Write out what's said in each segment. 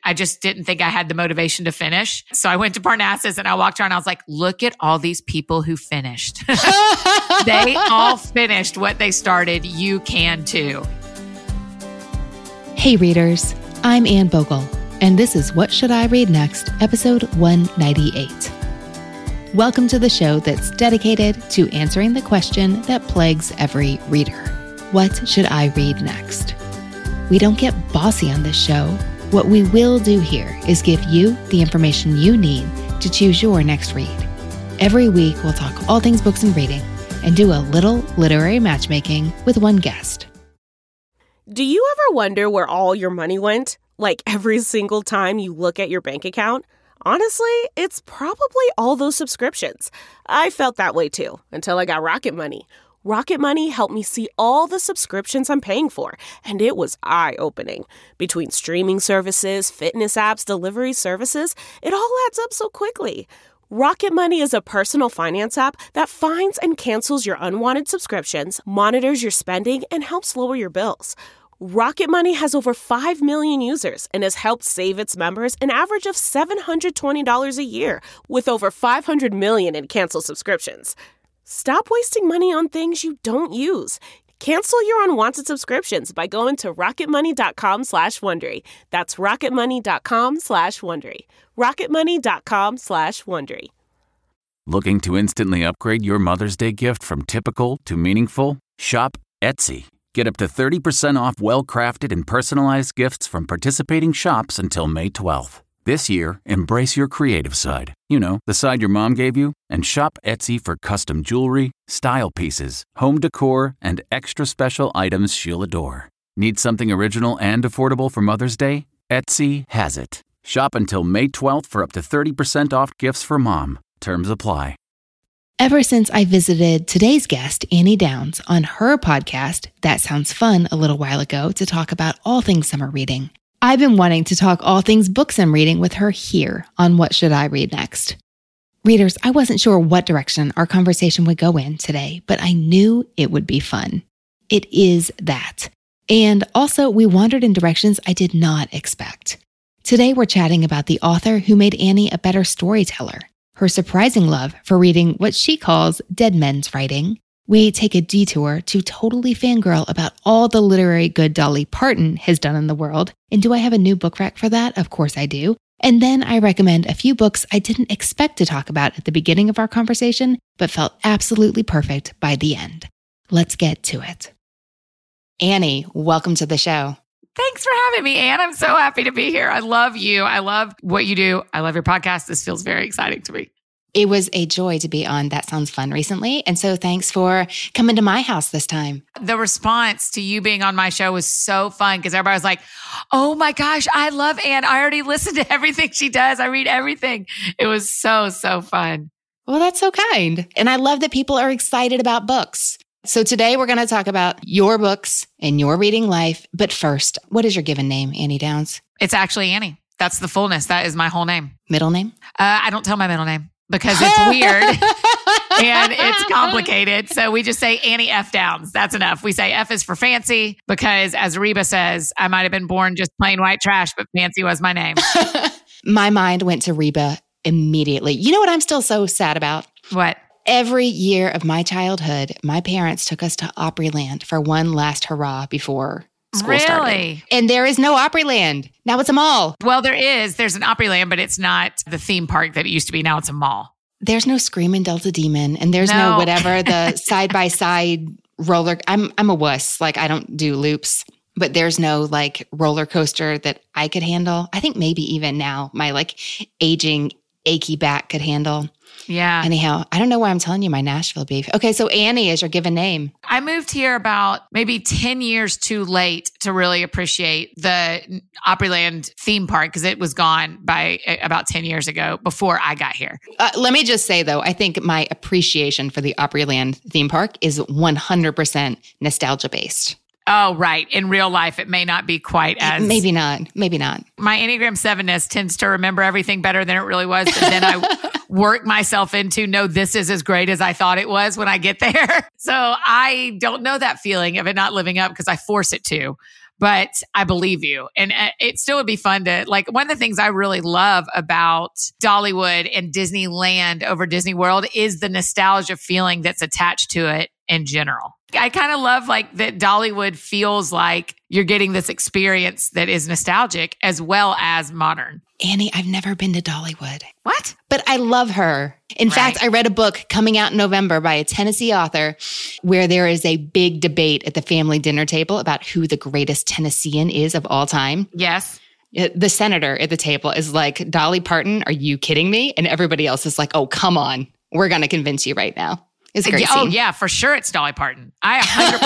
I just didn't think I had the motivation to finish. So I went to Parnassus and I walked around. I was like, look at all these people who finished. They all finished what they started. You can too. Hey readers, I'm Anne Bogle, and this is What Should I Read Next, episode 198. Welcome to the show that's dedicated to answering the question that plagues every reader. What should I read next? We don't get bossy on this show. What we will do here is give you the information you need to choose your next read. Every week, we'll talk all things books and reading and do a little literary matchmaking with one guest. Do you ever wonder where all your money went? Like every single time you look at your bank account? Honestly, it's probably all those subscriptions. I felt that way too, until I got Rocket Money. Rocket Money helped me see all the subscriptions I'm paying for, and it was eye-opening. Between streaming services, fitness apps, delivery services, it all adds up so quickly. Rocket Money is a personal finance app that finds and cancels your unwanted subscriptions, monitors your spending, and helps lower your bills. Rocket Money has over 5 million users and has helped save its members an average of $720 a year, with over 500 million in canceled subscriptions. Stop wasting money on things you don't use. Cancel your unwanted subscriptions by going to rocketmoney.com/Wondery. That's rocketmoney.com/Wondery. rocketmoney.com/Wondery. Looking to instantly upgrade your Mother's Day gift from typical to meaningful? Shop Etsy. Get up to 30% off well-crafted and personalized gifts from participating shops until May 12th. This year, embrace your creative side. You know, the side your mom gave you. And shop Etsy for custom jewelry, style pieces, home decor, and extra special items she'll adore. Need something original and affordable for Mother's Day? Etsy has it. Shop until May 12th for up to 30% off gifts for mom. Terms apply. Ever since I visited today's guest, Annie Downs, on her podcast, That Sounds Fun, a little while ago to talk about all things summer reading, I've been wanting to talk all things books I'm reading with her here on What Should I Read Next. Readers, I wasn't sure what direction our conversation would go in today, but I knew it would be fun. It is that. And also, we wandered in directions I did not expect. Today, we're chatting about the author who made Annie a better storyteller, her surprising love for reading what she calls dead men's writing. We take a detour to totally fangirl about all the literary good Dolly Parton has done in the world. And do I have a new book rack for that? Of course I do. And then I recommend a few books I didn't expect to talk about at the beginning of our conversation, but felt absolutely perfect by the end. Let's get to it. Annie, welcome to the show. Thanks for having me, Anne. I'm so happy to be here. I love you. I love what you do. I love your podcast. This feels very exciting to me. It was a joy to be on That Sounds Fun recently. And so thanks for coming to my house this time. The response to you being on my show was so fun because everybody was like, oh my gosh, I love Anne. I already listened to everything she does. I read everything. It was so fun. Well, that's so kind. And I love that people are excited about books. So today we're going to talk about your books and your reading life. But first, what is your given name, Annie Downs? It's actually Annie. That's the fullness. That is my whole name. Middle name? I don't tell my middle name because it's weird and it's complicated. So we just say Annie F. Downs. That's enough. We say F is for fancy because, as Reba says, I might have been born just plain white trash, but fancy was my name. My mind went to Reba immediately. You know what I'm still so sad about? What? Every year of my childhood, my parents took us to Opryland for one last hurrah before school started. And there is no Opryland. Now it's a mall. Well, there's an Opryland, but it's not the theme park that it used to be. Now it's a mall. There's no Screamin' Delta Demon, and there's no whatever, the side-by-side roller. I'm a wuss. Like, I don't do loops, but there's no like roller coaster that I could handle. I think maybe even now my like aging, achy back could handle. Yeah. Anyhow, I don't know why I'm telling you my Nashville beef. Okay, so Annie is your given name. I moved here about maybe 10 years too late to really appreciate the Opryland theme park because it was gone by about 10 years ago before I got here. Let me just say, though, I think my appreciation for the Opryland theme park is 100% nostalgia-based. Oh, right. In real life, it may not be quite as... Maybe not. My Enneagram 7-ness tends to remember everything better than it really was, but then I work myself into, no, this is as great as I thought it was when I get there. So I don't know that feeling of it not living up because I force it to. but I believe you. And it still would be fun to, like, one of the things I really love about Dollywood and Disneyland over Disney World is the nostalgia feeling that's attached to it in general. I kind of love like that Dollywood feels like you're getting this experience that is nostalgic as well as modern. Annie, I've never been to Dollywood. What? But I love her. In fact, I read a book coming out in November by a Tennessee author where there is a big debate at the family dinner table about who the greatest Tennessean is of all time. Yes. The senator at the table is like, Dolly Parton, are you kidding me? And everybody else is like, oh, come on. We're going to convince you right now. It's a great scene. Oh, yeah, for sure it's Dolly Parton. I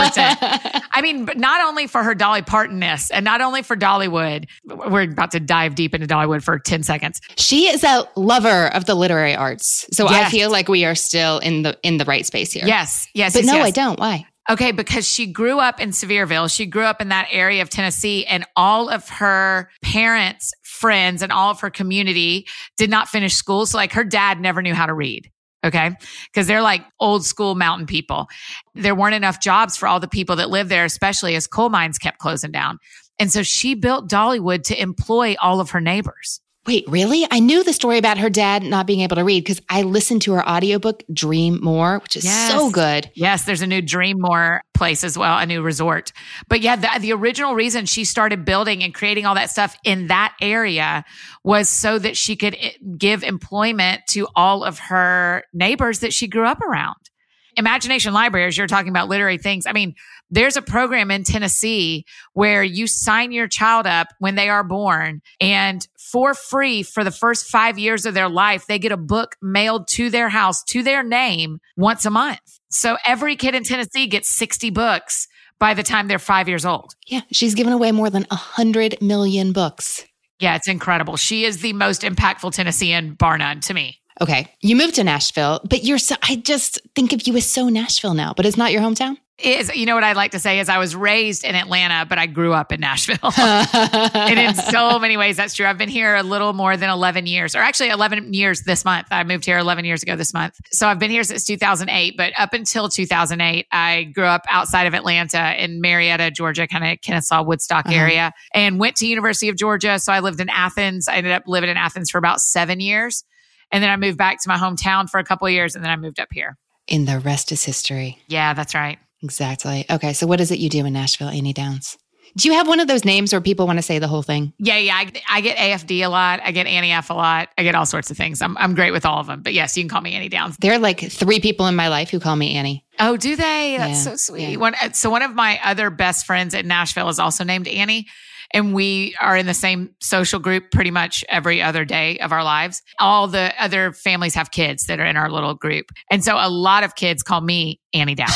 100%. I mean, but not only for her Dolly Parton-ness and not only for Dollywood. We're about to dive deep into Dollywood for 10 seconds. She is a lover of the literary arts. So yes. I feel like we are still in the right space here. Yes. But no, I don't. Why? Okay, because she grew up in Sevierville. She grew up in that area of Tennessee, and all of her parents, friends, and all of her community did not finish school. So like her dad never knew how to read. Okay. Because they're like old school mountain people. There weren't enough jobs for all the people that lived there, especially as coal mines kept closing down. And so she built Dollywood to employ all of her neighbors. Wait, really? I knew the story about her dad not being able to read because I listened to her audiobook, Dream More, which is so good. Yes, there's a new Dream More place as well, a new resort. But yeah, the original reason she started building and creating all that stuff in that area was so that she could give employment to all of her neighbors that she grew up around. Imagination Library, as you're talking about literary things. I mean, there's a program in Tennessee where you sign your child up when they are born, and for free for the first 5 years of their life, they get a book mailed to their house, to their name, once a month. So every kid in Tennessee gets 60 books by the time they're 5 years old. Yeah, she's given away more than 100 million books. Yeah, it's incredible. She is the most impactful Tennessean, bar none, to me. Okay. You moved to Nashville, but I just think of you as so Nashville now, but it's not your hometown? You know what I'd like to say is I was raised in Atlanta, but I grew up in Nashville. And in so many ways, that's true. I've been here a little more than 11 years, or actually 11 years this month. I moved here 11 years ago this month. So I've been here since 2008, but up until 2008, I grew up outside of Atlanta in Marietta, Georgia, kind of Kennesaw, Woodstock area, and went to University of Georgia. So I lived in Athens. I ended up living in Athens for about 7 years. And then I moved back to my hometown for a couple of years, and then I moved up here. And the rest is history. Yeah, that's right. Exactly. Okay, so what is it you do in Nashville, Annie Downs? Do you have one of those names where people want to say the whole thing? Yeah. I get AFD a lot. I get Annie F a lot. I get all sorts of things. I'm great with all of them. But yes, you can call me Annie Downs. There are like 3 people in my life who call me Annie. Oh, do they? That's so sweet. Yeah. So one of my other best friends at Nashville is also named Annie. And we are in the same social group pretty much every other day of our lives. All the other families have kids that are in our little group. And so a lot of kids call me Annie Downs.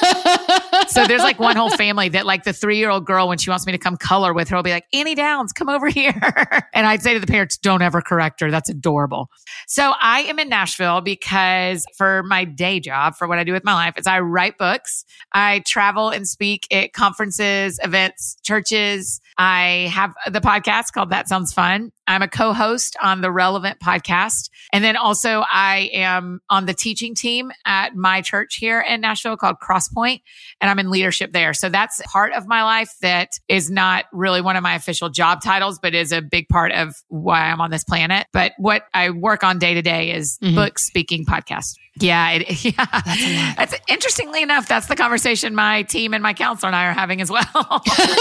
So there's like one whole family that like the 3-year-old girl, when she wants me to come color with her, will be like, Annie Downs, come over here. And I'd say to the parents, don't ever correct her. That's adorable. So I am in Nashville because for my day job, for what I do with my life, is I write books. I travel and speak at conferences, events, churches. I have the podcast called That Sounds Fun. I'm a co-host on the Relevant podcast. And then also I am on the teaching team at my church here in Nashville called Crosspoint, and I'm in leadership there. So that's part of my life that is not really one of my official job titles, but is a big part of why I'm on this planet. But what I work on day to day is book, speaking, podcast. Yeah. That's interestingly enough, that's the conversation my team and my counselor and I are having as well.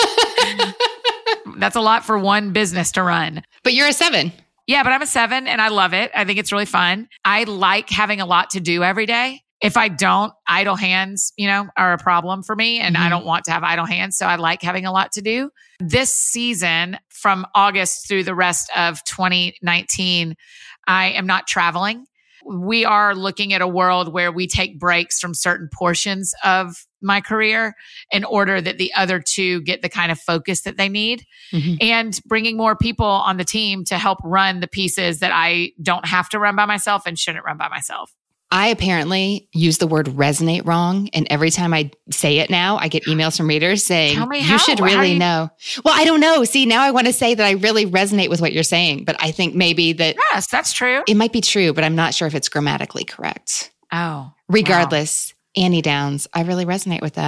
That's a lot for one business to run. But you're a 7. Yeah, but I'm a 7 and I love it. I think it's really fun. I like having a lot to do every day. If I don't, idle hands, are a problem for me, and I don't want to have idle hands. So I like having a lot to do. This season, from August through the rest of 2019, I am not traveling. We are looking at a world where we take breaks from certain portions of my career in order that the other 2 get the kind of focus that they need, and bringing more people on the team to help run the pieces that I don't have to run by myself and shouldn't run by myself. I apparently use the word resonate wrong. And every time I say it now, I get emails from readers saying, you should really know. Well, I don't know. See, now I want to say that I really resonate with what you're saying, but I think maybe that. Yes, that's true. It might be true, but I'm not sure if it's grammatically correct. Oh. Regardless, Annie Downs, I really resonate with that.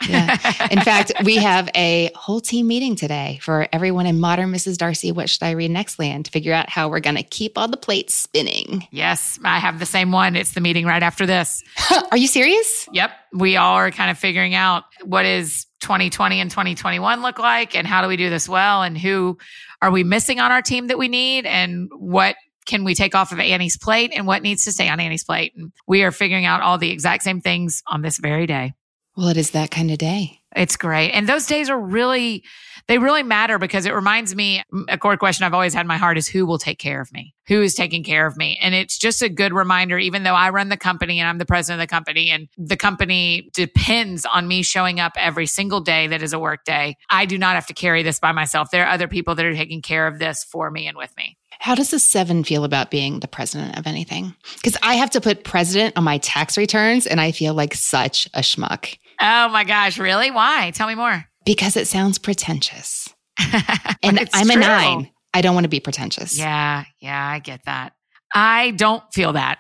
Yeah. In fact, we have a whole team meeting today for everyone in Modern Mrs. Darcy, What Should I Read Next Land to figure out how we're going to keep all the plates spinning. Yes, I have the same one. It's the meeting right after this. Are you serious? Yep. We all are kind of figuring out what is 2020 and 2021 look like, and how do we do this well, and who are we missing on our team that we need, and what can we take off of Annie's plate, and what needs to stay on Annie's plate. And we are figuring out all the exact same things on this very day. Well, it is that kind of day. It's great. And those days are really matter, because it reminds me, a core question I've always had in my heart is, who will take care of me? Who is taking care of me? And it's just a good reminder, even though I run the company and I'm the president of the company, and the company depends on me showing up every single day that is a work day, I do not have to carry this by myself. There are other people that are taking care of this for me and with me. How does a 7 feel about being the president of anything? Because I have to put president on my tax returns, and I feel like such a schmuck. Oh my gosh, really? Why? Tell me more. Because it sounds pretentious. And I'm true. a 9. I don't want to be pretentious. Yeah, I get that. I don't feel that.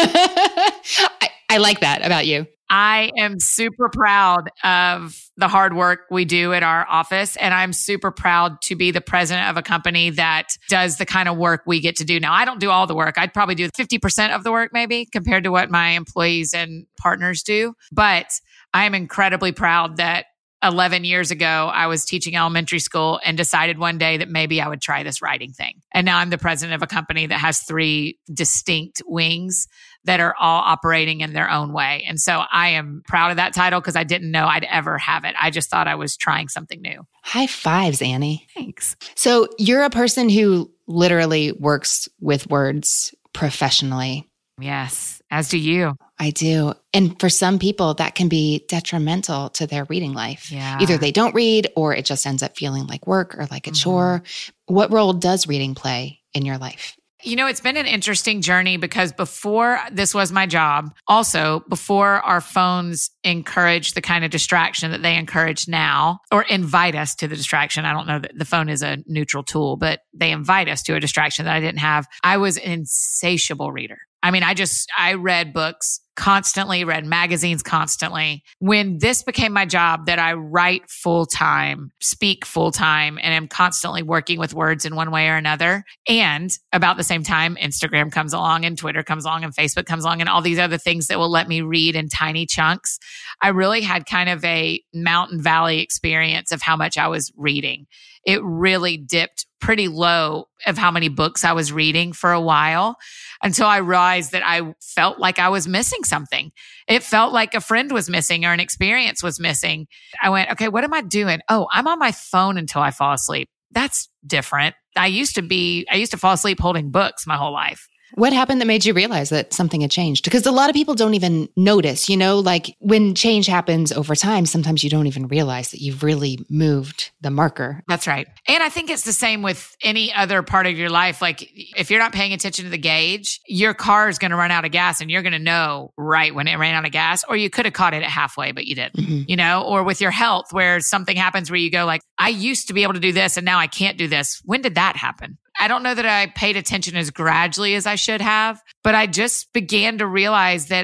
I like that about you. I am super proud of the hard work we do at our office. And I'm super proud to be the president of a company that does the kind of work we get to do. Now, I don't do all the work. I'd probably do 50% of the work maybe compared to what my employees and partners do. But I am incredibly proud that 11 years ago, I was teaching elementary school and decided one day that maybe I would try this writing thing. And now I'm the president of a company that has 3 distinct wings that are all operating in their own way. And so I am proud of that title, because I didn't know I'd ever have it. I just thought I was trying something new. High fives, Annie. Thanks. So you're a person who literally works with words professionally. Yes, as do you. I do. And for some people, that can be detrimental to their reading life. Yeah. Either they don't read, or it just ends up feeling like work or like a chore. What role does reading play in your life? You know, it's been an interesting journey, because before this was my job, also before our phones encouraged the kind of distraction that they encourage now, or invite us to the distraction. I don't know that the phone is a neutral tool, but they invite us to a distraction that I didn't have. I was an insatiable reader. I mean, I read books constantly, read magazines constantly. When this became my job, that I write full time, speak full time, and am constantly working with words in one way or another. And about the same time, Instagram comes along, and Twitter comes along, and Facebook comes along, and all these other things that will let me read in tiny chunks. I really had kind of a mountain valley experience of how much I was reading. It really dipped pretty low of how many books I was reading for a while, until I realized that I felt like I was missing something. It felt like a friend was missing, or an experience was missing. I went, okay, what am I doing? Oh, I'm on my phone until I fall asleep. That's different. I used to fall asleep holding books my whole life. What happened that made you realize that something had changed? Because a lot of people don't even notice, like when change happens over time, sometimes you don't even realize that you've really moved the marker. That's right. And I think it's the same with any other part of your life. Like if you're not paying attention to the gauge, your car is going to run out of gas, and you're going to know right when it ran out of gas, or you could have caught it at halfway, but you didn't, or with your health, where something happens where you go like, I used to be able to do this and now I can't do this. When did that happen? I don't know that I paid attention as gradually as I should have, but I just began to realize that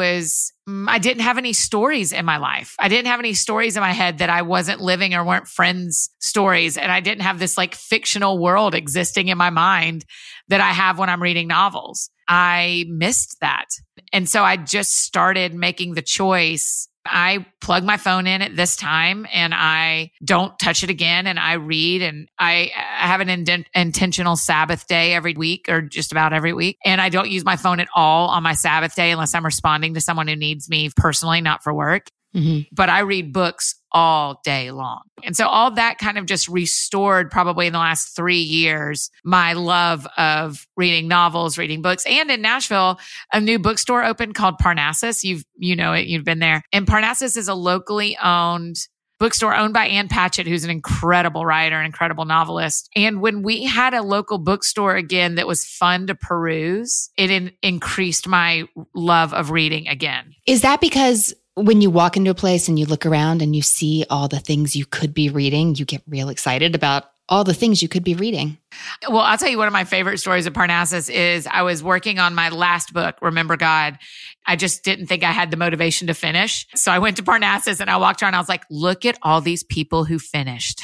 I didn't have any stories in my life. I didn't have any stories in my head that I wasn't living or weren't friends' stories. And I didn't have this like fictional world existing in my mind that I have when I'm reading novels. I missed that. And so I just started making the choice. I plug my phone in at this time, and I don't touch it again, and I read, and I have an intentional Sabbath day every week, or just about every week. And I don't use my phone at all on my Sabbath day unless I'm responding to someone who needs me personally, not for work. But I read books all day long. And so all that kind of just restored, probably in the last 3 years, my love of reading novels, reading books. And in Nashville, a new bookstore opened called Parnassus. You've been there. And Parnassus is a locally owned bookstore owned by Ann Patchett, who's an incredible writer, an incredible novelist. And when we had a local bookstore again that was fun to peruse, it increased my love of reading again. Is that because when you walk into a place and you look around and you see all the things you could be reading, you get real excited about all the things you could be reading? Well, I'll tell you one of my favorite stories of Parnassus is I was working on my last book, Remember God. I just didn't think I had the motivation to finish. So I went to Parnassus and I walked around and I was like, look at all these people who finished.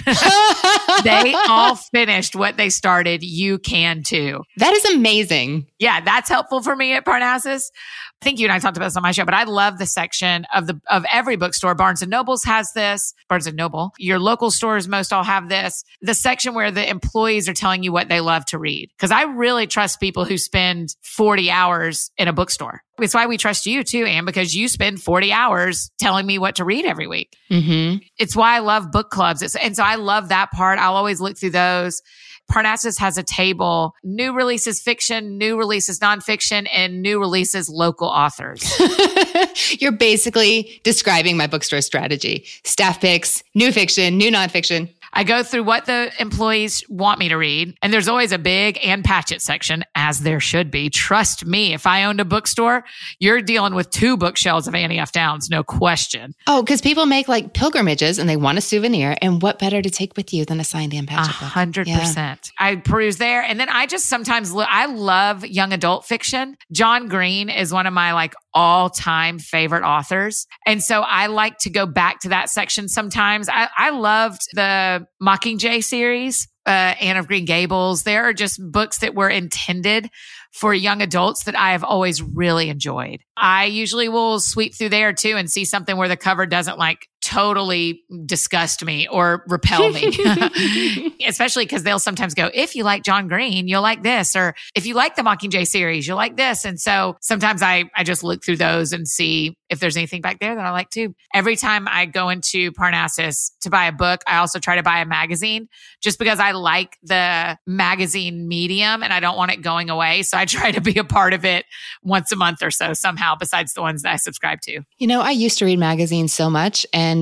They all finished what they started. You can too. That is amazing. Yeah, that's helpful for me at Parnassus. I think you and I talked about this on my show, but I love the section of every bookstore. Barnes & Noble's has this. Barnes & Noble. Your local stores most all have this. The section where the employees are telling you what they love to read. Because I really trust people who spend 40 hours in a bookstore. It's why we trust you too, Anne, because you spend 40 hours telling me what to read every week. Mm-hmm. It's why I love book clubs. And so I love that part. I'll always look through those. Parnassus has a table, new releases fiction, new releases nonfiction, and new releases local authors. You're basically describing my bookstore strategy. Staff picks, new fiction, new nonfiction. I go through what the employees want me to read. And there's always a big Ann Patchett section, as there should be. Trust me, if I owned a bookstore, you're dealing with 2 bookshelves of Annie F. Downs, no question. Oh, because people make like pilgrimages and they want a souvenir. And what better to take with you than a signed Ann Patchett book? 100%. Yeah. I peruse there. And then I just sometimes I love young adult fiction. John Green is one of my like all-time favorite authors. And so I like to go back to that section sometimes. I loved the Mockingjay series, Anne of Green Gables. There are just books that were intended for young adults that I have always really enjoyed. I usually will sweep through there too and see something where the cover doesn't like totally disgust me or repel me, especially because they'll sometimes go, if you like John Green, you'll like this. Or if you like the Mockingjay series, you'll like this. And so sometimes I just look through those and see if there's anything back there that I like too. Every time I go into Parnassus to buy a book, I also try to buy a magazine just because I like the magazine medium and I don't want it going away. So I try to be a part of it once a month or so somehow, besides the ones that I subscribe to. You know, I used to read magazines so much and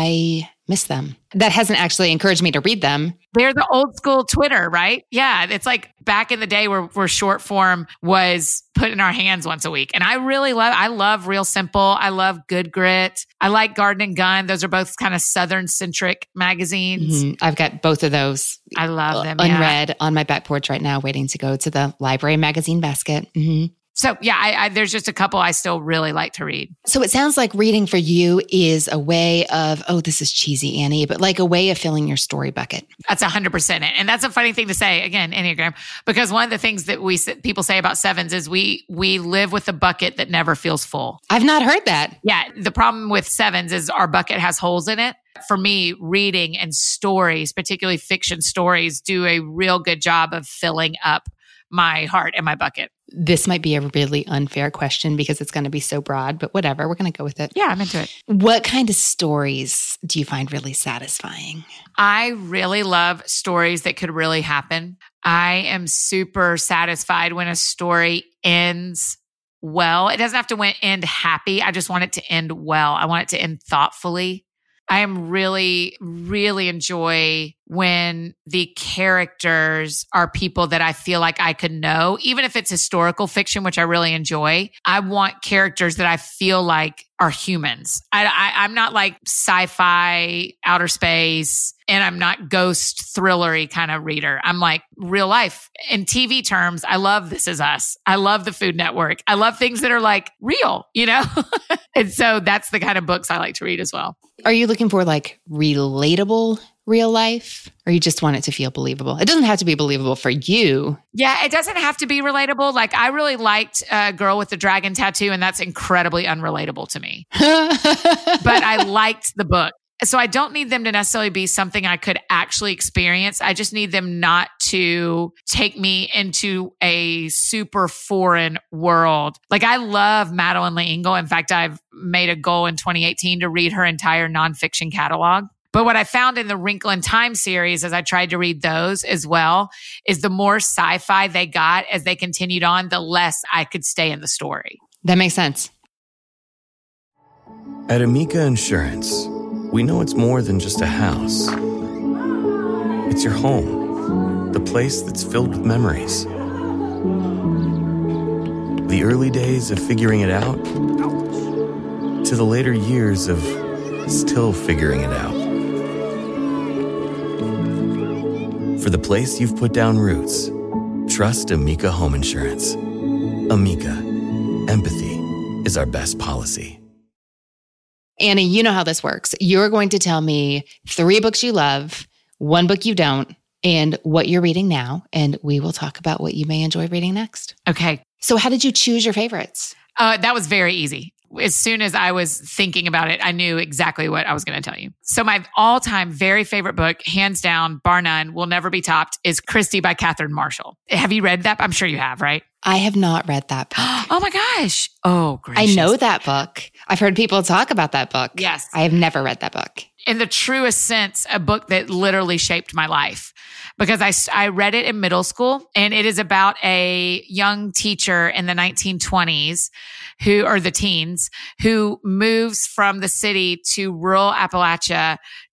I miss them. That hasn't actually encouraged me to read them. They're the old school Twitter, right? Yeah. It's like back in the day where short form was put in our hands once a week. And I love Real Simple. I love Good Grit. I like Garden and Gun. Those are both kind of Southern centric magazines. Mm-hmm. I've got both of those. I love them. Unread on my back porch right now, waiting to go to the library magazine basket. Mm-hmm. So yeah, there's just a couple I still really like to read. So it sounds like reading for you is a way of, oh, this is cheesy, Annie, but like a way of filling your story bucket. That's 100% it. And that's a funny thing to say, again, Enneagram, because one of the things that people say about sevens is we live with a bucket that never feels full. I've not heard that. Yeah. The problem with sevens is our bucket has holes in it. For me, reading and stories, particularly fiction stories, do a real good job of filling up my heart and my bucket. This might be a really unfair question because it's going to be so broad, but whatever. We're going to go with it. Yeah, I'm into it. What kind of stories do you find really satisfying? I really love stories that could really happen. I am super satisfied when a story ends well. It doesn't have to end happy. I just want it to end well. I want it to end thoughtfully. I am really, really enjoy when the characters are people that I feel like I could know, even if it's historical fiction, which I really enjoy. I want characters that I feel like are humans. I'm not like sci-fi, outer space, and I'm not ghost thrillery kind of reader. I'm like real life. In TV terms, I love This Is Us. I love the Food Network. I love things that are like real, you know? And so that's the kind of books I like to read as well. Are you looking for like relatable real life, or you just want it to feel believable? It doesn't have to be believable for you. Yeah, it doesn't have to be relatable. Like I really liked Girl with the Dragon Tattoo, and that's incredibly unrelatable to me. But I liked the book. So I don't need them to necessarily be something I could actually experience. I just need them not to take me into a super foreign world. Like I love Madeleine L'Engle. In fact, I've made a goal in 2018 to read her entire nonfiction catalog. But what I found in the Wrinkle in Time series, as I tried to read those as well, is the more sci-fi they got as they continued on, the less I could stay in the story. That makes sense. At Amica Insurance, we know it's more than just a house. It's your home, the place that's filled with memories. The early days of figuring it out, to the later years of still figuring it out. For For the place you've put down roots, trust Amica Home Insurance. Amica, empathy is our best policy. Annie, you know how this works. You're going to tell me 3 books you love, 1 book you don't, and what you're reading now, and we will talk about what you may enjoy reading next. Okay. So how did you choose your favorites? That was very easy. As soon as I was thinking about it, I knew exactly what I was going to tell you. So my all-time very favorite book, hands down, bar none, will never be topped, is Christy by Catherine Marshall. Have you read that? I'm sure you have, right? I have not read that book. Oh my gosh. Oh, gracious. I know that book. I've heard people talk about that book. Yes. I have never read that book. In the truest sense, a book that literally shaped my life, because I read it in middle school, and it is about a young teacher in the 1920s the teens, who moves from the city to rural Appalachia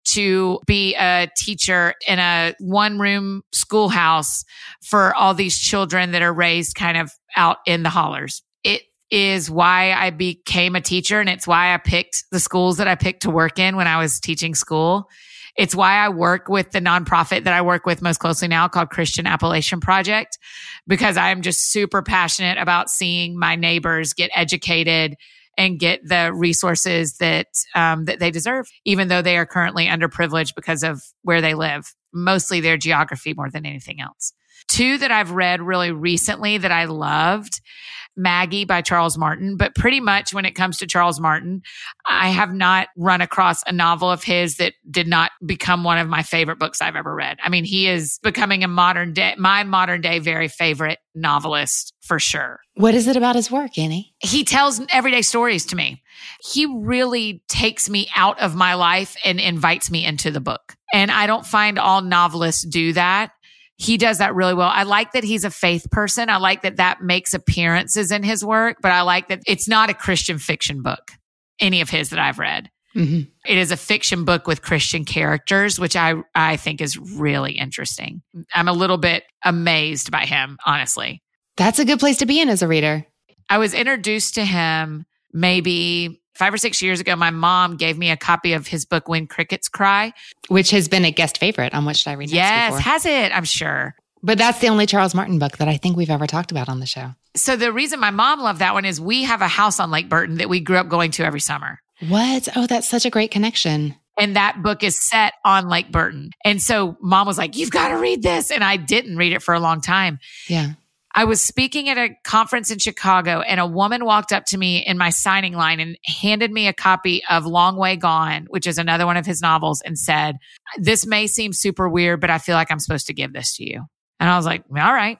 to be a teacher in a 1-room schoolhouse for all these children that are raised kind of out in the hollers. It is why I became a teacher, and it's why I picked the schools that I picked to work in when I was teaching school. It's why I work with the nonprofit that I work with most closely now, called Christian Appalachian Project, because I'm just super passionate about seeing my neighbors get educated and get the resources that they deserve, even though they are currently underprivileged because of where they live, mostly their geography more than anything else. 2 that I've read really recently that I loved, Maggie by Charles Martin. But pretty much when it comes to Charles Martin, I have not run across a novel of his that did not become one of my favorite books I've ever read. I mean, he is becoming my modern day very favorite novelist for sure. What is it about his work, Annie? He tells everyday stories to me. He really takes me out of my life and invites me into the book. And I don't find all novelists do that. He does that really well. I like that he's a faith person. I like that makes appearances in his work, but I like that it's not a Christian fiction book, any of his that I've read. Mm-hmm. It is a fiction book with Christian characters, which I think is really interesting. I'm a little bit amazed by him, honestly. That's a good place to be in as a reader. I was introduced to him maybe 5 or 6 years ago. My mom gave me a copy of his book, When Crickets Cry, which has been a guest favorite on What Should I Read Next? Yes, before. has it? I'm sure. But that's the only Charles Martin book that I think we've ever talked about on the show. So the reason my mom loved that one is we have a house on Lake Burton that we grew up going to every summer. What? Oh, that's such a great connection. And that book is set on Lake Burton. And so mom was like, you've got to read this. And I didn't read it for a long time. Yeah. I was speaking at a conference in Chicago, and a woman walked up to me in my signing line and handed me a copy of Long Way Gone, which is another one of his novels, and said, this may seem super weird, but I feel like I'm supposed to give this to you. And I was like, all right.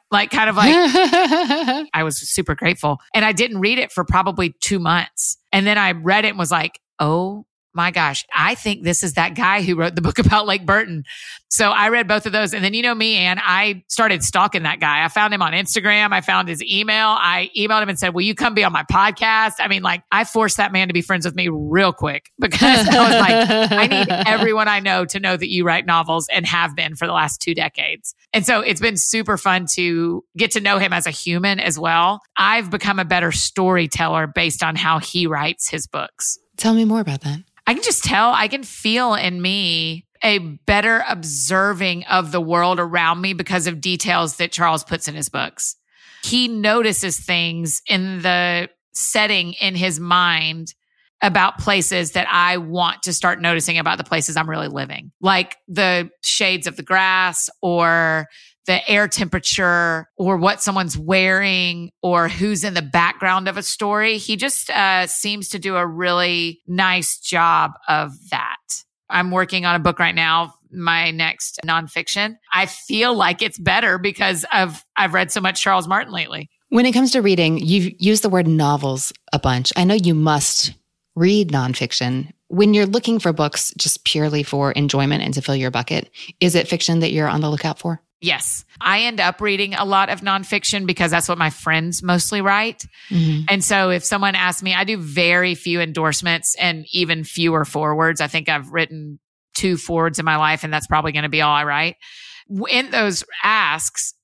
I was super grateful. And I didn't read it for probably 2 months. And then I read it and was like, oh my gosh, I think this is that guy who wrote the book about Lake Burton. So I read both of those. And then, you know me, Anne, I started stalking that guy. I found him on Instagram. I found his email. I emailed him and said, will you come be on my podcast? I mean, I forced that man to be friends with me real quick, because I was like, I need everyone I know to know that you write novels, and have been for the last 2 decades. And so it's been super fun to get to know him as a human as well. I've become a better storyteller based on how he writes his books. Tell me more about that. I can just tell, I can feel in me a better observing of the world around me because of details that Charles puts in his books. He notices things in the setting in his mind about places that I want to start noticing about the places I'm really living, like the shades of the grass, or the air temperature, or what someone's wearing, or who's in the background of a story. He just seems to do a really nice job of that. I'm working on a book right now, my next nonfiction. I feel like it's better because I've read so much Charles Martin lately. When it comes to reading, you've used the word novels a bunch. I know you must read nonfiction. When you're looking for books just purely for enjoyment and to fill your bucket, is it fiction that you're on the lookout for? Yes. I end up reading a lot of nonfiction because that's what my friends mostly write. Mm-hmm. And so if someone asks me, I do very few endorsements and even fewer forewords. I think I've written 2 forewords in my life, and that's probably going to be all I write. In those asks,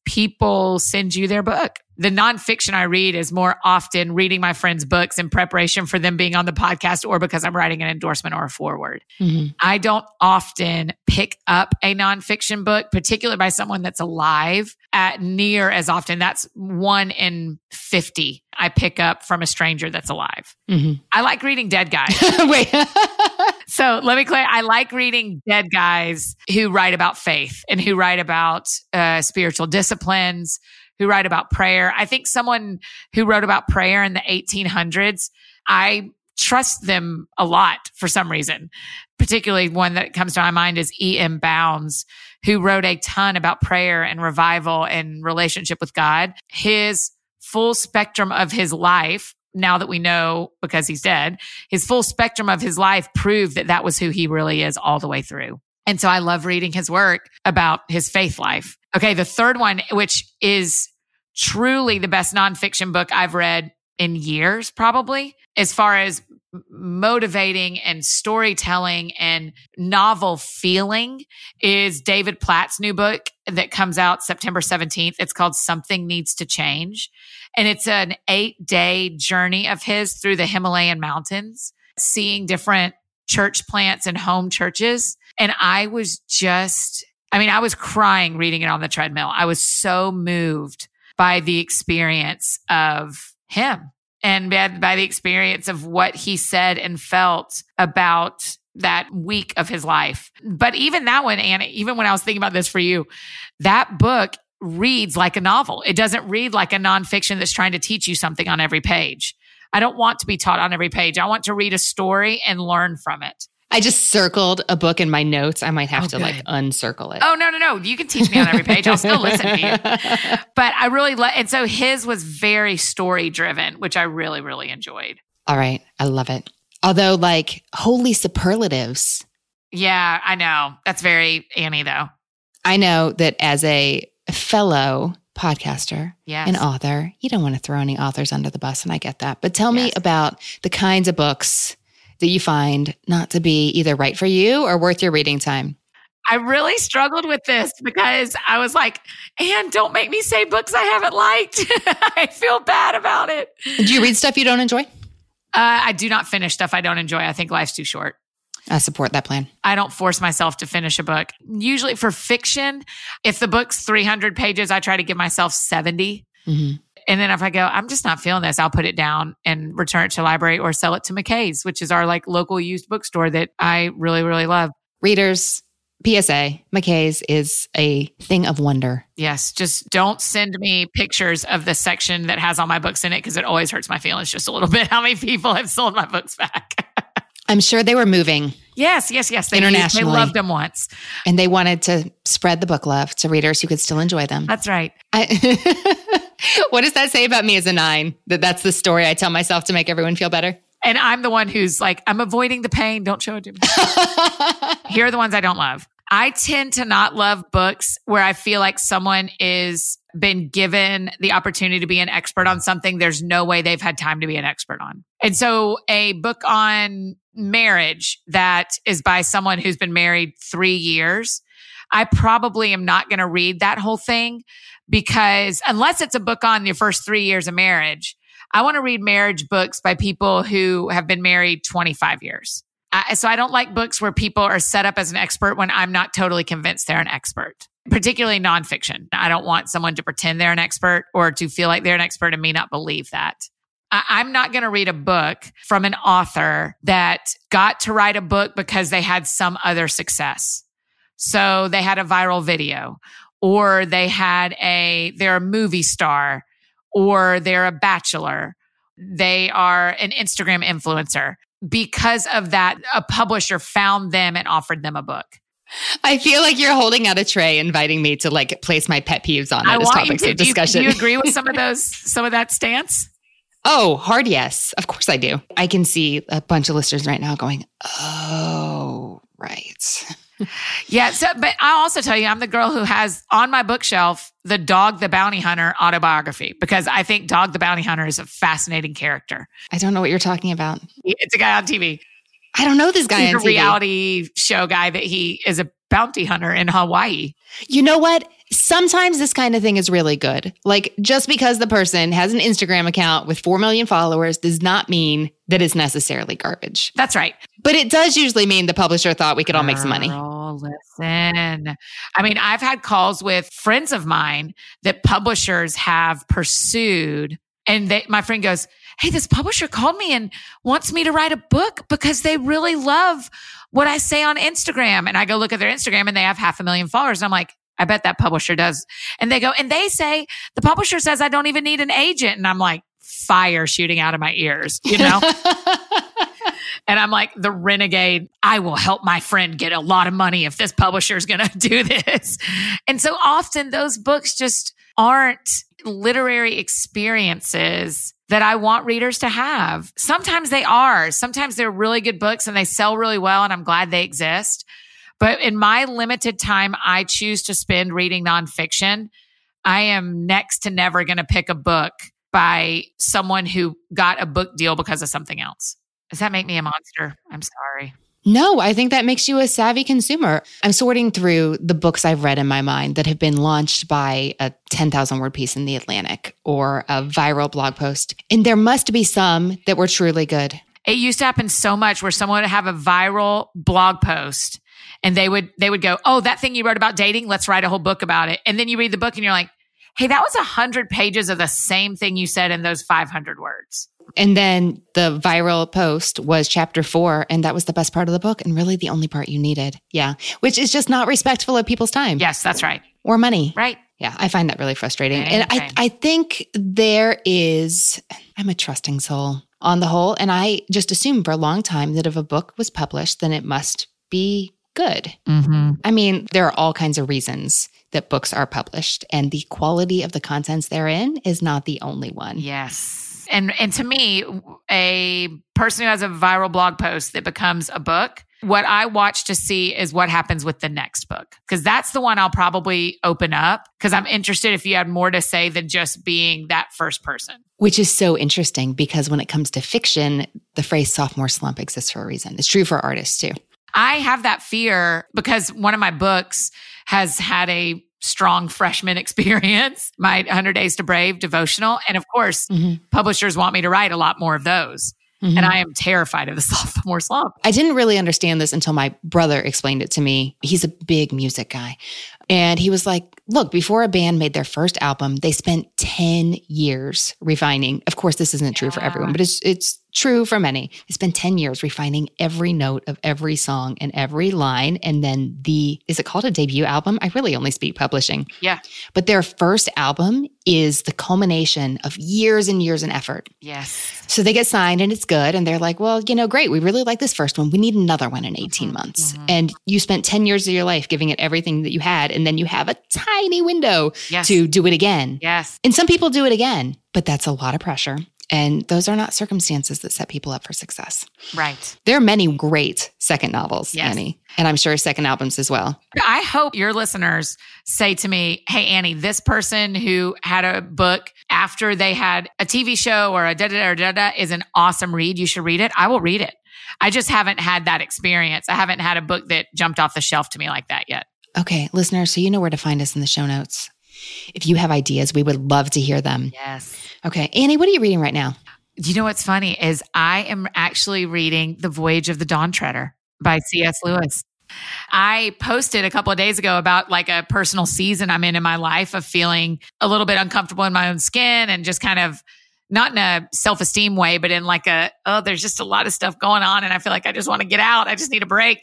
people send you their book. The nonfiction I read is more often reading my friends' books in preparation for them being on the podcast or because I'm writing an endorsement or a foreword. Mm-hmm. I don't often pick up a nonfiction book, particularly by someone that's alive, at near as often. That's 1 in 50 I pick up from a stranger that's alive. Mm-hmm. I like reading dead guys. Wait. So let me clear. I like reading dead guys who write about faith and who write about spiritual disciplines, who write about prayer. I think someone who wrote about prayer in the 1800s, I trust them a lot for some reason. Particularly one that comes to my mind is E.M. Bounds, who wrote a ton about prayer and revival and relationship with God. His full spectrum of his life, now that we know because he's dead, his full spectrum of his life proved that that was who he really is all the way through. And so I love reading his work about his faith life. Okay, the third one, which is truly the best nonfiction book I've read in years, probably, as far as motivating and storytelling and novel feeling, is David Platt's new book that comes out September 17th. It's called Something Needs to Change. And it's an 8-day journey of his through the Himalayan mountains, seeing different church plants and home churches. And I was crying reading it on the treadmill. I was so moved by the experience of him and by the experience of what he said and felt about that week of his life. But even that one, Anna, even when I was thinking about this for you, that book reads like a novel. It doesn't read like a nonfiction that's trying to teach you something on every page. I don't want to be taught on every page. I want to read a story and learn from it. I just circled a book in my notes. I might have to uncircle it. Oh, no. You can teach me on every page. I'll still listen to you. But I really and so his was very story driven, which I really, really enjoyed. All right. I love it. Although like holy superlatives. Yeah, I know. That's very Annie though. I know that as a fellow podcaster and author, you don't want to throw any authors under the bus, and I get that. But tell me about the kinds of books that you find not to be either right for you or worth your reading time. I really struggled with this because I was like, Anne, don't make me say books I haven't liked. I feel bad about it. Do you read stuff you don't enjoy? I do not finish stuff I don't enjoy. I think life's too short. I support that plan. I don't force myself to finish a book. Usually for fiction, if the book's 300 pages, I try to give myself 70. Mm-hmm. And then if I go, I'm just not feeling this, I'll put it down and return it to the library or sell it to McKay's, which is our like local used bookstore that I really, really love. Readers, PSA, McKay's is a thing of wonder. Yes. Just don't send me pictures of the section that has all my books in it because it always hurts my feelings just a little bit how many people have sold my books back. I'm sure they were moving. Yes. Internationally. They loved them once. And they wanted to spread the book love to readers who could still enjoy them. That's right. What does that say about me as a 9? That's the story I tell myself to make everyone feel better? And I'm the one who's like, I'm avoiding the pain. Don't show it to me. Here are the ones I don't love. I tend to not love books where I feel like someone is been given the opportunity to be an expert on something there's no way they've had time to be an expert on. And so a book on marriage that is by someone who's been married 3 years, I probably am not going to read that whole thing because unless it's a book on your first 3 years of marriage, I want to read marriage books by people who have been married 25 years. So I don't like books where people are set up as an expert when I'm not totally convinced they're an expert, particularly nonfiction. I don't want someone to pretend they're an expert or to feel like they're an expert and me not believe that. I'm not going to read a book from an author that got to write a book because they had some other success. So they had a viral video, or they're a movie star, or they're a bachelor. They are an Instagram influencer. Because of that, a publisher found them and offered them a book. I feel like you're holding out a tray, inviting me to like place my pet peeves on it as topics of discussion. Do you agree with some of that stance? Oh, hard yes. Of course I do. I can see a bunch of listeners right now going, oh, right. Yeah. But I'll also tell you, I'm the girl who has on my bookshelf the Dog the Bounty Hunter autobiography because I think Dog the Bounty Hunter is a fascinating character. I don't know what you're talking about. It's a guy on TV. I don't know this guy on TV. He's a reality show guy that he is a bounty hunter in Hawaii. You know what? sometimes this kind of thing is really good. Like, just because the person has an Instagram account with 4 million followers does not mean that it's necessarily garbage. That's right. But it does usually mean the publisher thought we could all make some money. Oh, listen. I mean, I've had calls with friends of mine that publishers have pursued, and my friend goes, hey, this publisher called me and wants me to write a book because they really love what I say on Instagram. And I go look at their Instagram and they have 500,000 followers. And I'm like, I bet that publisher does. And they go, and they say, the publisher says I don't even need an agent. And I'm like, fire shooting out of my ears, you know? And I'm like, the renegade, I will help my friend get a lot of money if this publisher is going to do this. And so often those books just aren't literary experiences that I want readers to have. Sometimes they are. Sometimes they're really good books and they sell really well, and I'm glad they exist. But in my limited time I choose to spend reading nonfiction, I am next to never going to pick a book by someone who got a book deal because of something else. Does that make me a monster? I'm sorry. No, I think that makes you a savvy consumer. I'm sorting through the books I've read in my mind that have been launched by a 10,000 word piece in The Atlantic or a viral blog post. And there must be some that were truly good. It used to happen so much where someone would have a viral blog post and they would go, oh, that thing you wrote about dating, let's write a whole book about it. And then you read the book and you're like, hey, that was 100 pages of the same thing you said in those 500 words. And then the viral post was chapter 4, and that was the best part of the book and really the only part you needed. Yeah. Which is just not respectful of people's time. Yes, that's right. Or money. Right. Yeah, I find that really frustrating. Same, and same. I think I'm a trusting soul on the whole. And I just assumed for a long time that if a book was published, then it must be good. Mm-hmm. I mean, there are all kinds of reasons that books are published, and the quality of the contents therein is not the only one. Yes. And to me, a person who has a viral blog post that becomes a book, what I watch to see is what happens with the next book. Because that's the one I'll probably open up because I'm interested if you had more to say than just being that first person. Which is so interesting because when it comes to fiction, the phrase sophomore slump exists for a reason. It's true for artists too. I have that fear because one of my books has had a strong freshman experience, my 100 Days to Brave devotional. And of course, publishers want me to write a lot more of those. And I am terrified of the sophomore slump. I didn't really understand this until my brother explained it to me. He's a big music guy. And he was like, look, before a band made their first album, they spent 10 years refining. Of course, this isn't true for everyone, but it's true for many. They spend 10 years refining every note of every song and every line. And then is it called a debut album? I really only speak publishing. Yeah. But their first album is the culmination of years and years and effort. Yes. So they get signed and it's good. And they're like, well, great. We really like this first one. We need another one in 18 months. And you spent 10 years of your life giving it everything that you had. And then you have a tiny window to do it again. Yes. And some people do it again, but that's a lot of pressure. And those are not circumstances that set people up for success. Right. There are many great second novels, Yes. Annie. And I'm sure second albums as well. I hope your listeners say to me, hey, Annie, this person who had a book after they had a TV show or a da-da-da-da-da is an awesome read. You should read it. I will read it. I just haven't had that experience. I haven't had a book that jumped off the shelf to me like that yet. Okay, listeners, so you know where to find us in the show notes. If you have ideas, we would love to hear them. Yes. Okay, Annie, what are you reading right now? You know what's funny is I am actually reading The Voyage of the Dawn Treader by C.S. Lewis. I posted a couple of days ago about like a personal season I'm in my life of feeling a little bit uncomfortable in my own skin and just kind of not in a self-esteem way, but in like there's just a lot of stuff going on and I feel like I just want to get out. I just need a break.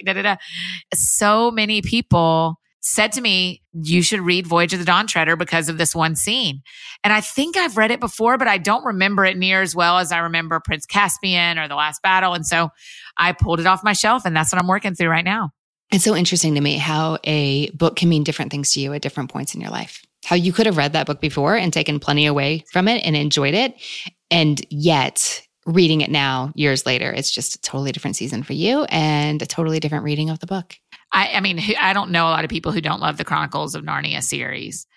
So many people said to me, you should read Voyage of the Dawn Treader because of this one scene. And I think I've read it before, but I don't remember it near as well as I remember Prince Caspian or The Last Battle. And so I pulled it off my shelf and that's what I'm working through right now. It's so interesting to me how a book can mean different things to you at different points in your life. How you could have read that book before and taken plenty away from it and enjoyed it. And yet reading it now, years later, it's just a totally different season for you and a totally different reading of the book. I mean, I don't know a lot of people who don't love the Chronicles of Narnia series.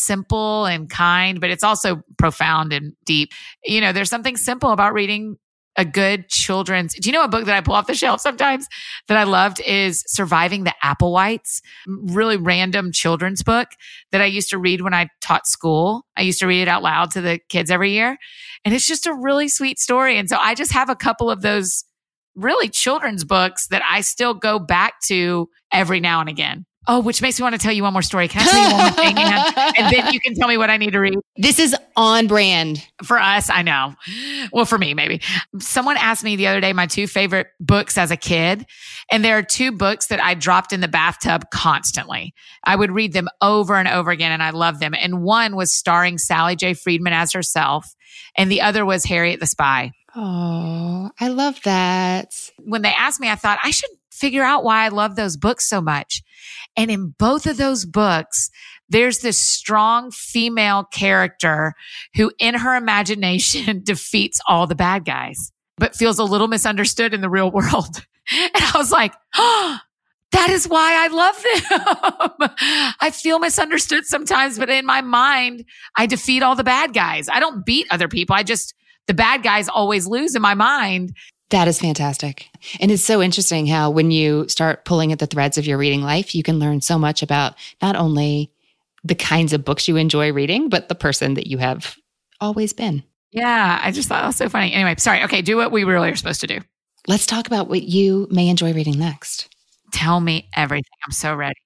Simple and kind, but it's also profound and deep. There's something simple about reading a good children's, do you know a book that I pull off the shelf sometimes that I loved is Surviving the Applewhites, really random children's book that I used to read when I taught school. I used to read it out loud to the kids every year. And it's just a really sweet story. And so I just have a couple of those really children's books that I still go back to every now and again. Oh, which makes me want to tell you one more story. Can I tell you one more thing, Anne? And then you can tell me what I need to read. This is on brand. For us, I know. Well, for me, maybe. Someone asked me the other day my 2 favorite books as a kid. And there are 2 books that I dropped in the bathtub constantly. I would read them over and over again, and I love them. And one was starring Sally J. Friedman as herself. And the other was Harriet the Spy. Oh, I love that. When they asked me, I thought I should figure out why I love those books so much. And in both of those books, there's this strong female character who in her imagination defeats all the bad guys, but feels a little misunderstood in the real world. And I was like, oh, that is why I love them. I feel misunderstood sometimes, but in my mind, I defeat all the bad guys. I don't beat other people. The bad guys always lose in my mind. That is fantastic. And it's so interesting how when you start pulling at the threads of your reading life, you can learn so much about not only the kinds of books you enjoy reading, but the person that you have always been. Yeah, I just thought that was so funny. Anyway, sorry. Okay, do what we really are supposed to do. Let's talk about what you may enjoy reading next. Tell me everything. I'm so ready.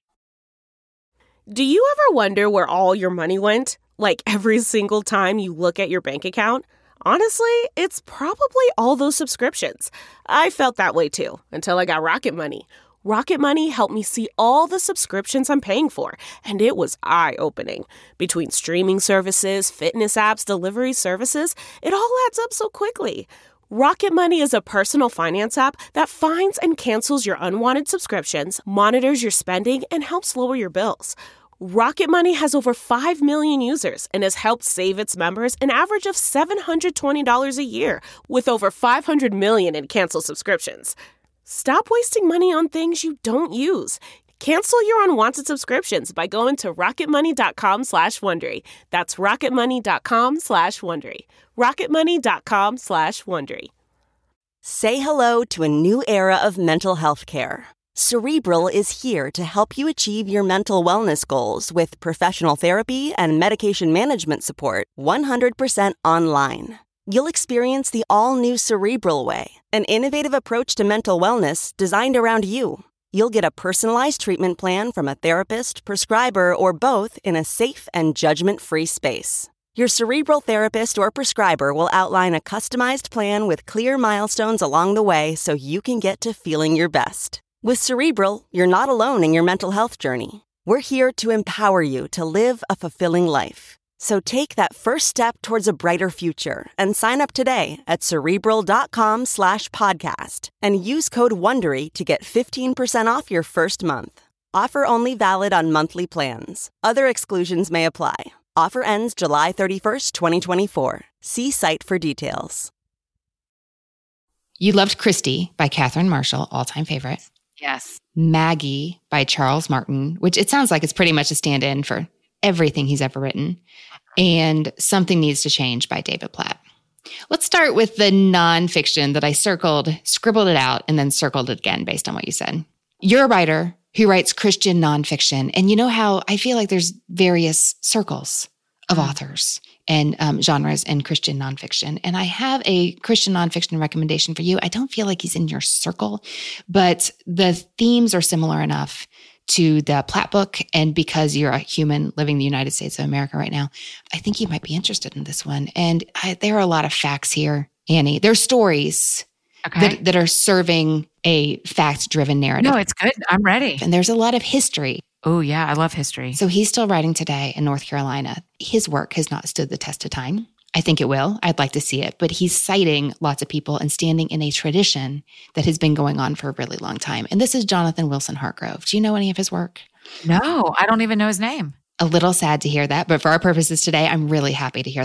Do you ever wonder where all your money went? Like every single time you look at your bank account? Honestly, it's probably all those subscriptions. I felt that way too, until I got Rocket Money. Rocket Money helped me see all the subscriptions I'm paying for, and it was eye-opening. Between streaming services, fitness apps, delivery services, it all adds up so quickly. Rocket Money is a personal finance app that finds and cancels your unwanted subscriptions, monitors your spending, and helps lower your bills. Rocket Money has over 5 million users and has helped save its members an average of $720 a year, with over 500 million in canceled subscriptions. Stop wasting money on things you don't use. Cancel your unwanted subscriptions by going to rocketmoney.com/Wondery. That's rocketmoney.com/Wondery. rocketmoney.com/Wondery. Say hello to a new era of mental health care. Cerebral is here to help you achieve your mental wellness goals with professional therapy and medication management support 100% online. You'll experience the all-new Cerebral Way, an innovative approach to mental wellness designed around you. You'll get a personalized treatment plan from a therapist, prescriber, or both in a safe and judgment-free space. Your Cerebral therapist or prescriber will outline a customized plan with clear milestones along the way so you can get to feeling your best. With Cerebral, you're not alone in your mental health journey. We're here to empower you to live a fulfilling life. So take that first step towards a brighter future and sign up today at Cerebral.com/podcast and use code WONDERY to get 15% off your first month. Offer only valid on monthly plans. Other exclusions may apply. Offer ends July 31st, 2024. See site for details. You loved Christie by Catherine Marshall, all-time favorite. Yes. Maggie by Charles Martin, which it sounds like it's pretty much a stand-in for everything he's ever written. And Something Needs to Change by David Platt. Let's start with the nonfiction that I scribbled it out, and then circled it again based on what you said. You're a writer who writes Christian nonfiction. And you know how I feel like there's various circles of authors and genres in Christian nonfiction. And I have a Christian nonfiction recommendation for you. I don't feel like he's in your circle, but the themes are similar enough to the Platt book. And because you're a human living in the United States of America right now, I think you might be interested in this one. And there are a lot of facts here, Annie. There's stories that are serving a fact-driven narrative. No, it's good. I'm ready. And there's a lot of history. Oh, yeah. I love history. So he's still writing today in North Carolina. His work has not stood the test of time. I think it will. I'd like to see it. But he's citing lots of people and standing in a tradition that has been going on for a really long time. And this is Jonathan Wilson Hartgrove. Do you know any of his work? No, I don't even know his name. A little sad to hear that. But for our purposes today, I'm really happy to hear that.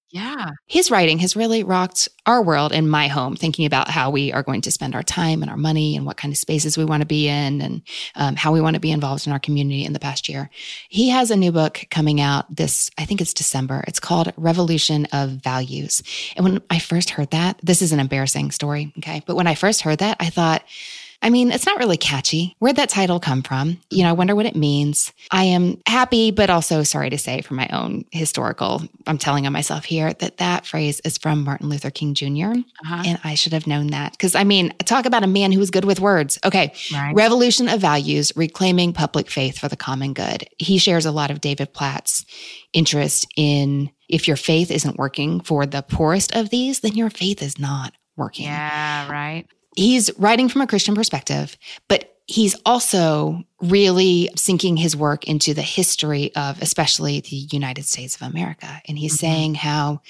Yeah. His writing has really rocked our world and my home, thinking about how we are going to spend our time and our money and what kind of spaces we want to be in and how we want to be involved in our community in the past year. He has a new book coming out I think it's December. It's called Revolution of Values. And when I first heard that, this is an embarrassing story, okay? But when I first heard that, I thought, it's not really catchy. Where'd that title come from? I wonder what it means. I am happy, but also sorry to say for my own historical, I'm telling on myself here that phrase is from Martin Luther King Jr. And I should have known that because talk about a man who was good with words. Okay. Right. Revolution of Values, Reclaiming Public Faith for the Common Good. He shares a lot of David Platt's interest in if your faith isn't working for the poorest of these, then your faith is not working. Yeah, right. He's writing from a Christian perspective, but he's also really sinking his work into the history of especially the United States of America. And he's saying how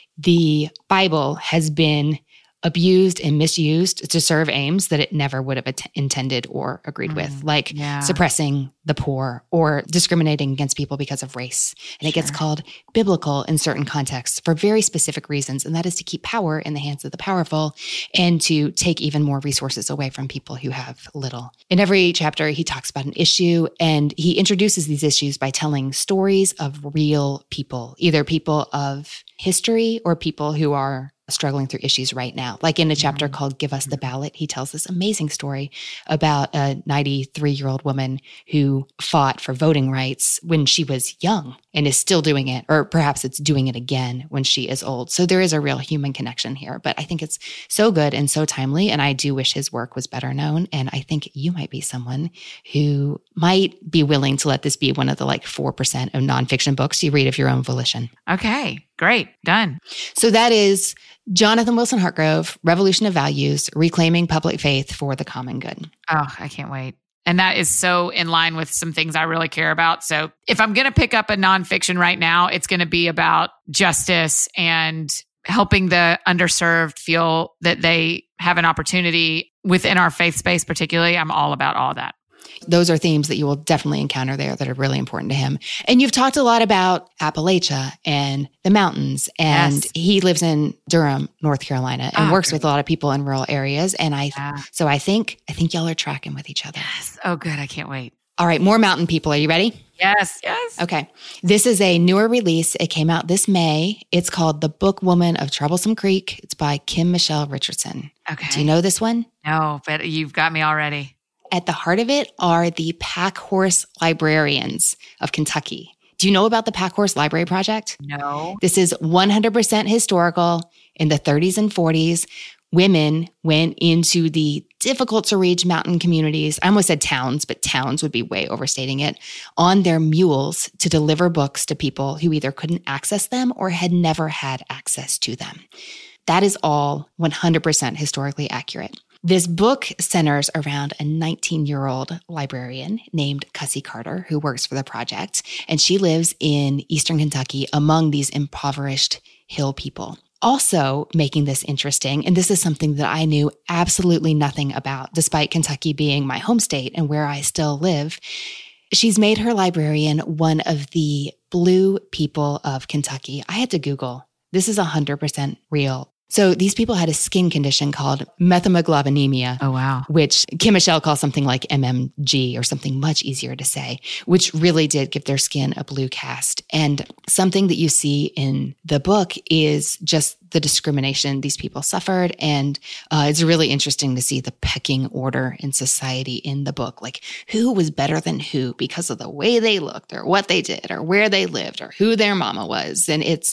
the Bible has been abused and misused to serve aims that it never would have intended or agreed with, like suppressing the poor or discriminating against people because of race. And it gets called biblical in certain contexts for very specific reasons, and that is to keep power in the hands of the powerful and to take even more resources away from people who have little. In every chapter, he talks about an issue, and he introduces these issues by telling stories of real people, either people of history or people who are struggling through issues right now. Like in a chapter called Give Us the Ballot, he tells this amazing story about a 93-year-old woman who fought for voting rights when she was young and is still doing it, or perhaps it's doing it again when she is old. So there is a real human connection here, but I think it's so good and so timely, and I do wish his work was better known. And I think you might be someone who might be willing to let this be one of the 4% of nonfiction books you read of your own volition. Okay, great. Done. So that is Jonathan Wilson Hartgrove, Revolution of Values, Reclaiming Public Faith for the Common Good. Oh, I can't wait. And that is so in line with some things I really care about. So if I'm going to pick up a nonfiction right now, it's going to be about justice and helping the underserved feel that they have an opportunity within our faith space, particularly. I'm all about all that. Those are themes that you will definitely encounter there that are really important to him. And you've talked a lot about Appalachia and the mountains. And he lives in Durham, North Carolina, and works with a lot of people in rural areas. And so I think y'all are tracking with each other. Yes. Oh, good. I can't wait. All right. More mountain people. Are you ready? Yes. Yes. Okay. This is a newer release. It came out this May. It's called The Book Woman of Troublesome Creek. It's by Kim Michelle Richardson. Okay. Do you know this one? No, but you've got me already. At the heart of it are the Pack Horse Librarians of Kentucky. Do you know about the Pack Horse Library Project? No. This is 100% historical. In the 30s and 40s, women went into the difficult to reach mountain communities. I almost said towns, but towns would be way overstating it, on their mules to deliver books to people who either couldn't access them or had never had access to them. That is all 100% historically accurate. This book centers around a 19-year-old librarian named Cussie Carter, who works for the project, and she lives in Eastern Kentucky among these impoverished hill people. Also making this interesting, and this is something that I knew absolutely nothing about, despite Kentucky being my home state and where I still live, she's made her librarian one of the blue people of Kentucky. I had to Google. This is 100% real. So these people had a skin condition called methemoglobinemia. Oh, wow. Which Kim Michelle calls something like MMG or something much easier to say, which really did give their skin a blue cast. And something that you see in the book is just the discrimination these people suffered. And it's really interesting to see the pecking order in society in the book, like who was better than who because of the way they looked or what they did or where they lived or who their mama was. And it's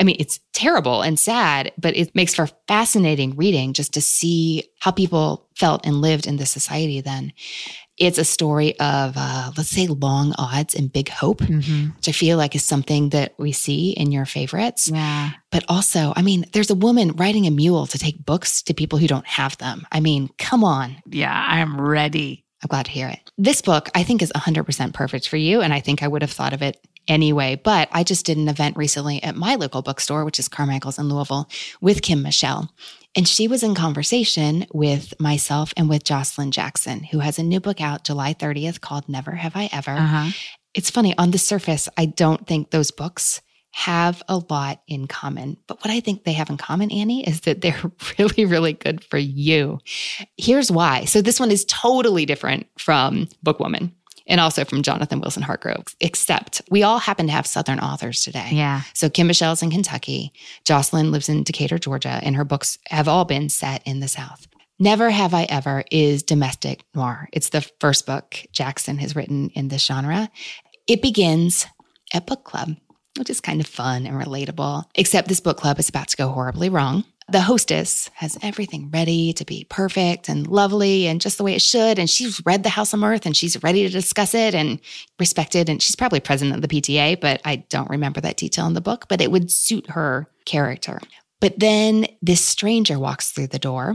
terrible and sad, but it makes for fascinating reading just to see how people felt and lived in this society then. It's a story of, let's say, long odds and big hope, which I feel like is something that we see in your favorites. Yeah. But also, there's a woman riding a mule to take books to people who don't have them. Come on. Yeah, I am ready. I'm glad to hear it. This book, I think, is 100% perfect for you, and I think I would have thought of it anyway. But I just did an event recently at my local bookstore, which is Carmichael's in Louisville, with Kim Michelle. And she was in conversation with myself and with Jocelyn Jackson, who has a new book out July 30th called Never Have I Ever. It's funny, on the surface, I don't think those books have a lot in common. But what I think they have in common, Annie, is that they're really, really good for you. Here's why. So this one is totally different from Bookwoman and also from Jonathan Wilson Hartgrove, except we all happen to have Southern authors today. Yeah. So Kim Michelle's in Kentucky. Jocelyn lives in Decatur, Georgia, and her books have all been set in the South. Never Have I Ever is domestic noir. It's the first book Jackson has written in this genre. It begins at book club, which is kind of fun and relatable, except this book club is about to go horribly wrong. The hostess has everything ready to be perfect and lovely and just the way it should. And she's read The House of Mirth and she's ready to discuss it and respected. And she's probably president of the PTA, but I don't remember that detail in the book, but it would suit her character. But then this stranger walks through the door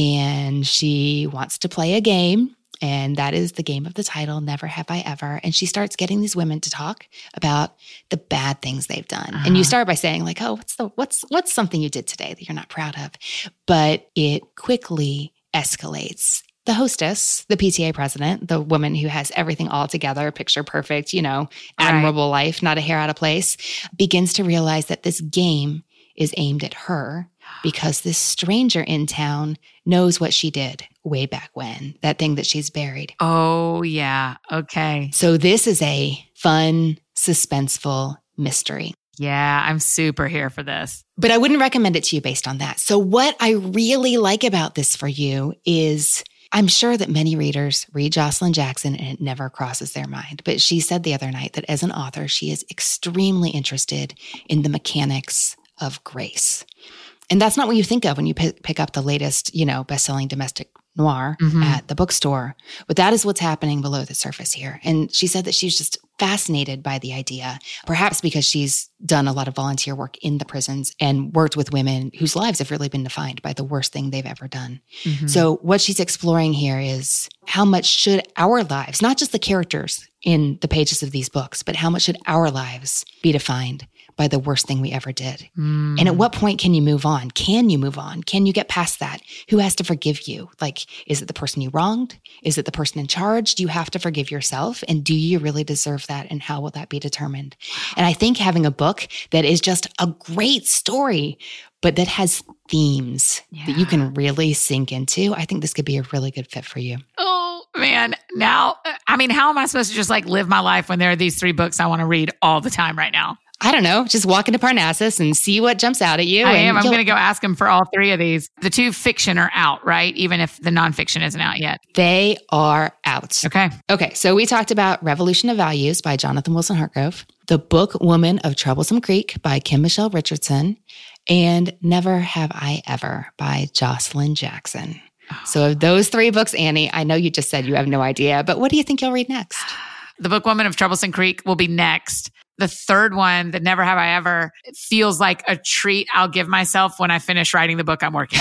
and she wants to play a game. And that is the game of the title, Never Have I Ever. And she starts getting these women to talk about the bad things they've done. And you start by saying like, oh, what's something you did today that you're not proud of? But it quickly escalates. The hostess, the PTA president, the woman who has everything all together, picture perfect, admirable life, not a hair out of place, begins to realize that this game is aimed at her because this stranger in town knows what she did way back when, that thing that she's buried. Oh, yeah. Okay. So this is a fun, suspenseful mystery. Yeah, I'm super here for this. But I wouldn't recommend it to you based on that. So what I really like about this for you is I'm sure that many readers read Jocelyn Jackson and it never crosses their mind. But she said the other night that as an author, she is extremely interested in the mechanics of grace. And that's not what you think of when you pick up the latest, best-selling domestic noir at the bookstore. But that is what's happening below the surface here. And she said that she was just fascinated by the idea, perhaps because she's done a lot of volunteer work in the prisons and worked with women whose lives have really been defined by the worst thing they've ever done. So what she's exploring here is how much should our lives, not just the characters in the pages of these books, but how much should our lives be defined by the worst thing we ever did? And at what point can you move on? Can you move on? Can you get past that? Who has to forgive you? Like, is it the person you wronged? Is it the person in charge? Do you have to forgive yourself? And do you really deserve that? And how will that be determined? And I think having a book that is just a great story, but that has themes that you can really sink into, I think this could be a really good fit for you. Oh, man. Now, how am I supposed to just live my life when there are these 3 books I want to read all the time right now? I don't know, just walk into Parnassus and see what jumps out at you. I'm going to go ask him for all 3 of these. The 2 fiction are out, right? Even if the nonfiction isn't out yet. They are out. Okay. So we talked about Revolution of Values by Jonathan Wilson Hartgrove, The Bookwoman of Troublesome Creek by Kim Michelle Richardson, and Never Have I Ever by Jocelyn Jackson. So of those 3 books, Annie, I know you just said you have no idea, but what do you think you'll read next? The Bookwoman of Troublesome Creek will be next. The 3rd one, the Never Have I Ever, it feels like a treat I'll give myself when I finish writing the book I'm working on.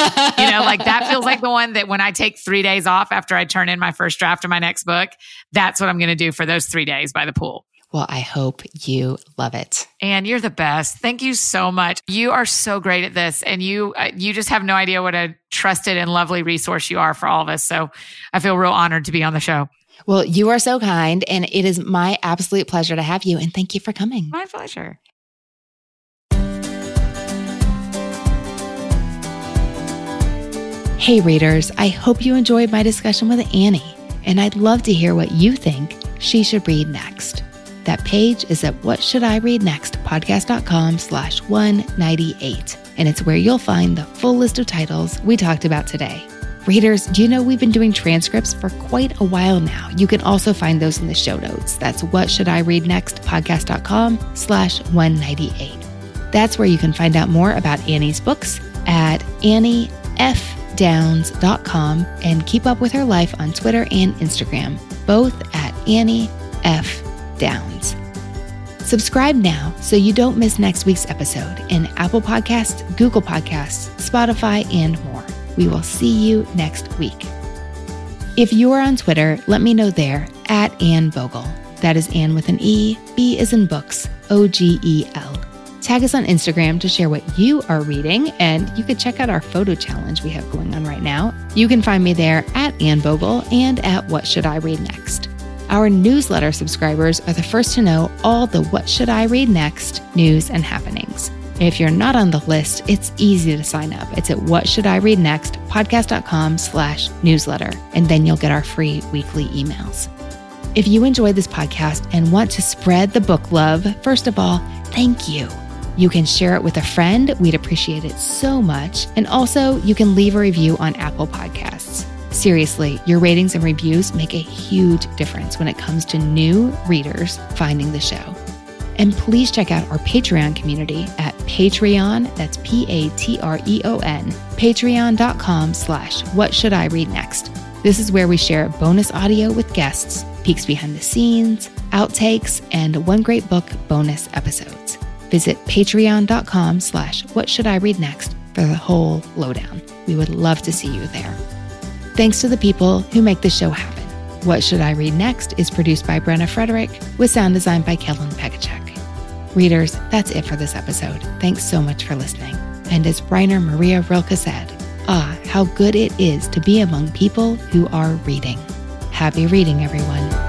That feels like the one that when I take 3 days off after I turn in my first draft of my next book, that's what I'm going to do for those 3 days by the pool. Well, I hope you love it. And you're the best. Thank you so much. You are so great at this. And you just have no idea what a trusted and lovely resource you are for all of us. So I feel real honored to be on the show. Well, you are so kind, and it is my absolute pleasure to have you. And thank you for coming. My pleasure. Hey, readers, I hope you enjoyed my discussion with Annie, and I'd love to hear what you think she should read next. That page is at whatshouldireadnextpodcast.com/198, and it's where you'll find the full list of titles we talked about today. Readers, do you know we've been doing transcripts for quite a while now? You can also find those in the show notes. That's whatshouldireadnextpodcast.com/198. That's where you can find out more about Annie's books at AnnieFDowns.com and keep up with her life on Twitter and Instagram, both at Annie F. Downs. Subscribe now so you don't miss next week's episode in Apple Podcasts, Google Podcasts, Spotify, and more. We will see you next week. If you are on Twitter, let me know there at Anne Bogel. That is Anne with an E, B as in books, OGEL. Tag us on Instagram to share what you are reading, and you can check out our photo challenge we have going on right now. You can find me there at Anne Bogel and at What Should I Read Next. Our newsletter subscribers are the first to know all the What Should I Read Next news and happenings. If you're not on the list, it's easy to sign up. It's at whatshouldireadnextpodcast.com/newsletter, and then you'll get our free weekly emails. If you enjoyed this podcast and want to spread the book love, first of all, thank you. You can share it with a friend. We'd appreciate it so much. And also, you can leave a review on Apple Podcasts. Seriously, your ratings and reviews make a huge difference when it comes to new readers finding the show. And please check out our Patreon community at Patreon, that's Patreon, patreon.com/whatshouldireadnext. This is where we share bonus audio with guests, peeks behind the scenes, outtakes, and one great book bonus episodes. Visit patreon.com/whatshouldireadnext for the whole lowdown. We would love to see you there. Thanks to the people who make the show happen. What Should I Read Next is produced by Brenna Frederick with sound design by Kellen Pegachek. Readers, that's it for this episode. Thanks so much for listening. And as Rainer Maria Rilke said, how good it is to be among people who are reading. Happy reading, everyone.